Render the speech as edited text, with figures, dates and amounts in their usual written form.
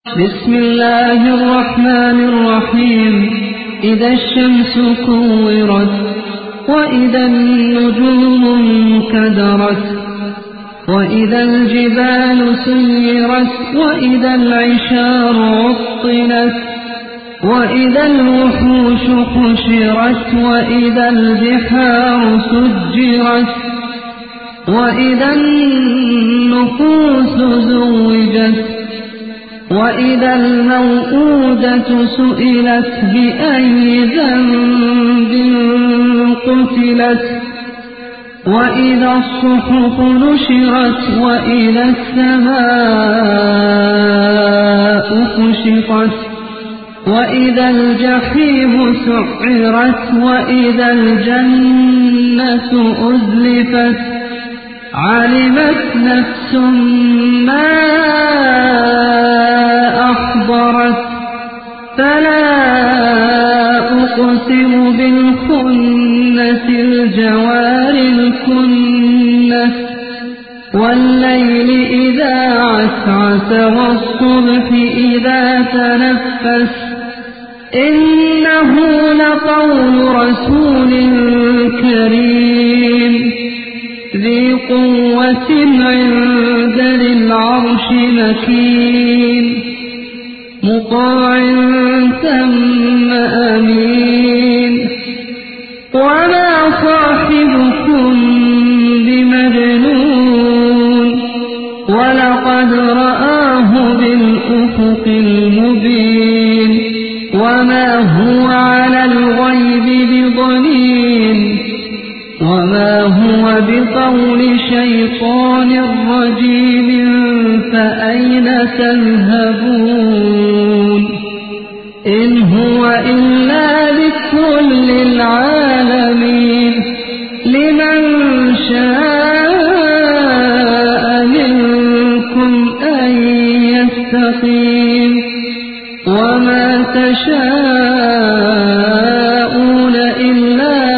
بسم الله الرحمن الرحيم. إذا الشمس كورت وإذا النجوم انكدرت وإذا الجبال سيرت وإذا العشار عطلت وإذا الوحوش حشرت وإذا البحار سجرت وإذا النفوس زوجت وإذا الموءودة سئلت بأي ذنب قتلت وإذا الصحف نشرت وإذا السماء كشطت وإذا الجحيم سعرت وإذا الجنة أزلفت علمت نفس ما أحضرت فلا أقسم بالخنس الجوار الكنس والليل إذا عسعس والصبح إذا تنفس إنه لقول رسول كريم ذي قوة عند ذي العرش مكين مطاع ثم أمين وما صاحبكم بمجنون ولقد رآه بالأفق المبين وما هو على الغيب بضنين وما هو بقول شيطان رجيم فأين تذهبون إن هو إلا ذكر للعالمين لمن شاء منكم أن يستقيم وما تشاءون إلا